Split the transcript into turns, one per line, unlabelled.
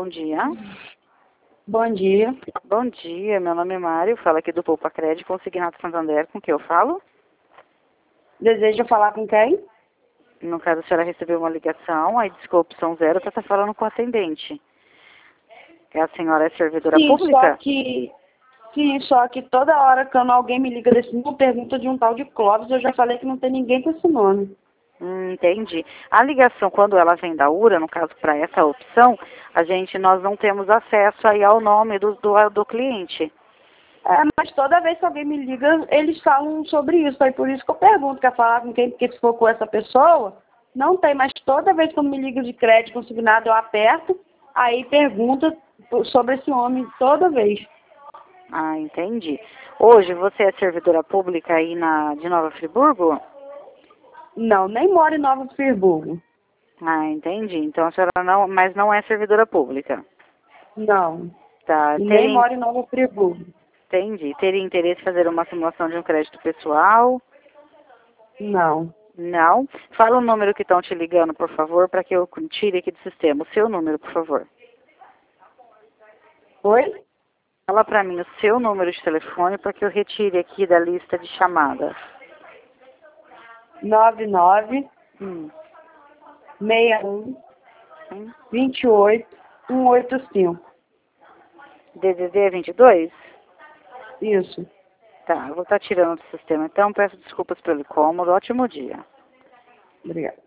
bom dia.
Bom dia.
Bom dia, meu nome é Mário, falo aqui do Poupa Crédito, Consignado Santander, com quem eu falo?
Deseja falar com quem?
No caso, a senhora recebeu uma ligação, aí discou a opção 0, você está falando com o atendente. A senhora é servidora pública?
Só que toda hora quando alguém me liga desse número, pergunta de um tal de Clóvis, eu já falei que não tem ninguém com esse nome.
Entendi. A ligação, quando ela vem da URA, no caso, para essa opção, nós não temos acesso aí ao nome do cliente.
Mas toda vez que alguém me liga, eles falam sobre isso. Aí por isso que eu pergunto, quer falar com quem, porque se for com essa pessoa, não tem. Mas toda vez que me liga de crédito consignado, eu aperto, aí pergunta sobre esse homem toda vez.
Ah, entendi. Hoje você é servidora pública aí de Nova Friburgo?
Não, nem moro em Nova Friburgo.
Ah, entendi. Então a senhora mas não é servidora pública.
Não.
Tá,
Nem moro em Nova Friburgo.
entendi. Teria interesse em fazer uma simulação de um crédito pessoal?
Não.
Não. Fala o número que estão te ligando, por favor, para que eu tire aqui do sistema. O seu número, por favor.
Oi?
Fala para mim o seu número de telefone para que eu retire aqui da lista de chamadas.
99 61 28 185.
DDD 22?
Isso.
Tá, eu vou estar tirando do sistema. Então, peço desculpas pelo incômodo. Ótimo dia.
Obrigada.